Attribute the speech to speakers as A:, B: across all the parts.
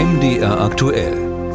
A: MDR aktuell.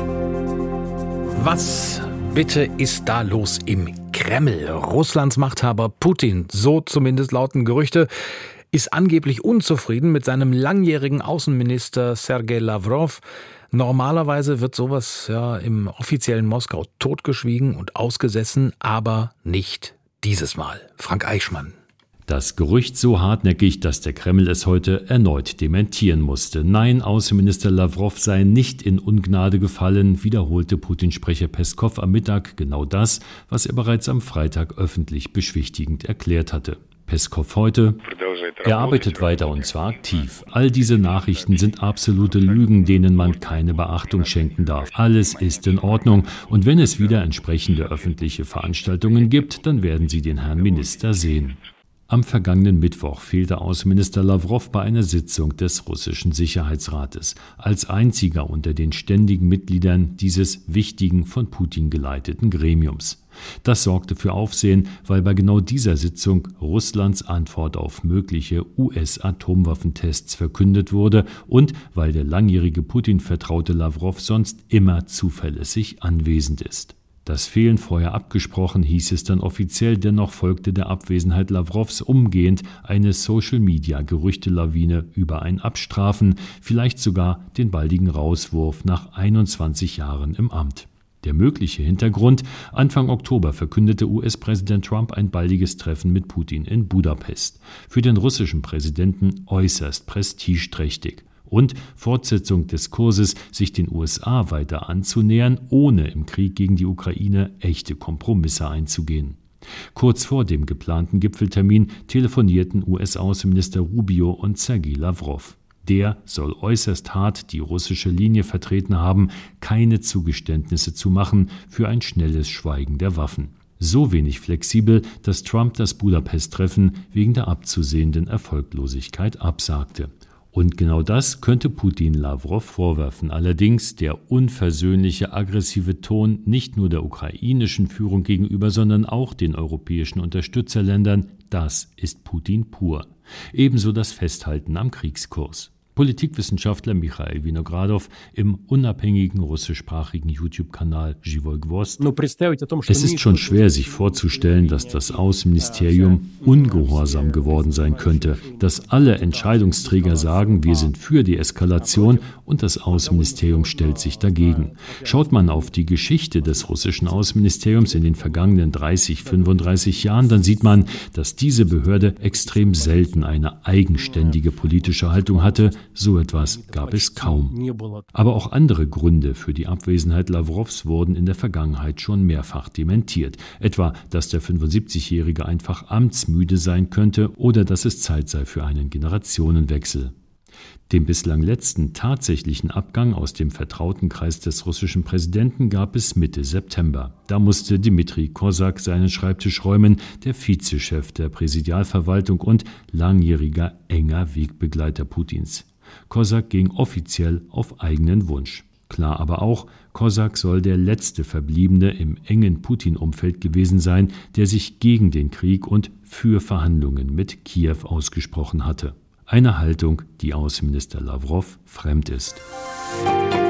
B: Was bitte ist da los im Kreml? Russlands Machthaber Putin, so zumindest lauten Gerüchte, ist angeblich unzufrieden mit seinem langjährigen Außenminister Sergei Lavrov. Normalerweise wird sowas ja im offiziellen Moskau totgeschwiegen und ausgesessen, aber nicht dieses Mal. Frank Eichmann.
C: Das Gerücht so hartnäckig, dass der Kreml es heute erneut dementieren musste. Nein, Außenminister Lavrov sei nicht in Ungnade gefallen, wiederholte Putin-Sprecher Peskow am Mittag genau das, was er bereits am Freitag öffentlich beschwichtigend erklärt hatte. Peskow heute: Er arbeitet weiter und zwar aktiv. All diese Nachrichten sind absolute Lügen, denen man keine Beachtung schenken darf. Alles ist in Ordnung und wenn es wieder entsprechende öffentliche Veranstaltungen gibt, dann werden Sie den Herrn Minister sehen. Am vergangenen Mittwoch fehlte Außenminister Lavrov bei einer Sitzung des russischen Sicherheitsrates, als einziger unter den ständigen Mitgliedern dieses wichtigen, von Putin geleiteten Gremiums. Das sorgte für Aufsehen, weil bei genau dieser Sitzung Russlands Antwort auf mögliche US-Atomwaffentests verkündet wurde und weil der langjährige Putin-Vertraute Lavrov sonst immer zuverlässig anwesend ist. Das Fehlen vorher abgesprochen, hieß es dann offiziell, dennoch folgte der Abwesenheit Lavrovs umgehend eine Social-Media-Gerüchtelawine über ein Abstrafen, vielleicht sogar den baldigen Rauswurf nach 21 Jahren im Amt. Der mögliche Hintergrund: Anfang Oktober verkündete US-Präsident Trump ein baldiges Treffen mit Putin in Budapest. Für den russischen Präsidenten äußerst prestigeträchtig. Und Fortsetzung des Kurses, sich den USA weiter anzunähern, ohne im Krieg gegen die Ukraine echte Kompromisse einzugehen. Kurz vor dem geplanten Gipfeltermin telefonierten US-Außenminister Rubio und Sergei Lavrov. Der soll äußerst hart die russische Linie vertreten haben, keine Zugeständnisse zu machen für ein schnelles Schweigen der Waffen. So wenig flexibel, dass Trump das Budapest-Treffen wegen der abzusehenden Erfolglosigkeit absagte. Und genau das könnte Putin Lavrov vorwerfen. Allerdings der unversöhnliche, aggressive Ton nicht nur der ukrainischen Führung gegenüber, sondern auch den europäischen Unterstützerländern, das ist Putin pur. Ebenso das Festhalten am Kriegskurs. Politikwissenschaftler Michail Vinogradov im unabhängigen russischsprachigen YouTube-Kanal Живой Гвоздь. Es ist schon schwer, sich vorzustellen, dass das Außenministerium ungehorsam geworden sein könnte, dass alle Entscheidungsträger sagen, wir sind für die Eskalation und das Außenministerium stellt sich dagegen. Schaut man auf die Geschichte des russischen Außenministeriums in den vergangenen 30-35 Jahren, dann sieht man, dass diese Behörde extrem selten eine eigenständige politische Haltung hatte. So etwas gab es kaum. Aber auch andere Gründe für die Abwesenheit Lavrovs wurden in der Vergangenheit schon mehrfach dementiert. Etwa, dass der 75-Jährige einfach amtsmüde sein könnte oder dass es Zeit sei für einen Generationenwechsel. Den bislang letzten tatsächlichen Abgang aus dem Vertrautenkreis des russischen Präsidenten gab es Mitte September. Da musste Dmitri Kozak seinen Schreibtisch räumen, der Vizechef der Präsidialverwaltung und langjähriger enger Wegbegleiter Putins. Kozak ging offiziell auf eigenen Wunsch. Klar aber auch, Kozak soll der letzte Verbliebene im engen Putin-Umfeld gewesen sein, der sich gegen den Krieg und für Verhandlungen mit Kiew ausgesprochen hatte. Eine Haltung, die Außenminister Lavrov fremd ist.